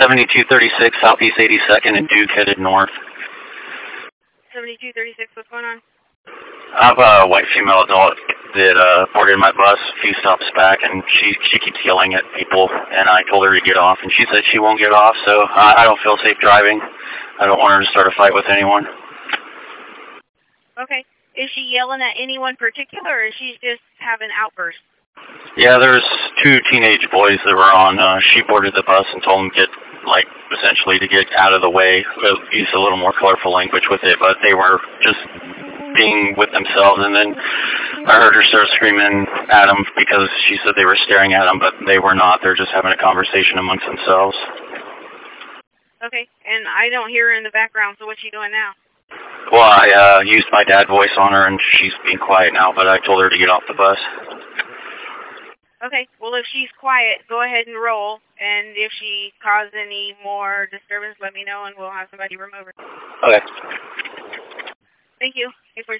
7236 Southeast 82nd and Duke headed north. 7236, what's going on? I have a white female adult that boarded my bus a few stops back, and she keeps yelling at people, and I told her to get off, and she said she won't get off, so I don't feel safe driving. I don't want her to start a fight with anyone. Okay. Is she yelling at anyone particular, or is she just having outbursts? Yeah, there's two teenage boys that were on. She boarded the bus and told them to get, essentially to get out of the way. Use a little more colorful language with it, but they were just being with themselves. And then I heard her start screaming at them because she said they were staring at them, but they were not. They're just having a conversation amongst themselves. Okay, and I don't hear her in the background, so what's she doing now? Well, I used my dad voice on her, and she's being quiet now, but I told her to get off the bus. Okay, well, if she's quiet, go ahead and roll, and if she caused any more disturbance, let me know, and we'll have somebody remove her. Okay. Thank you.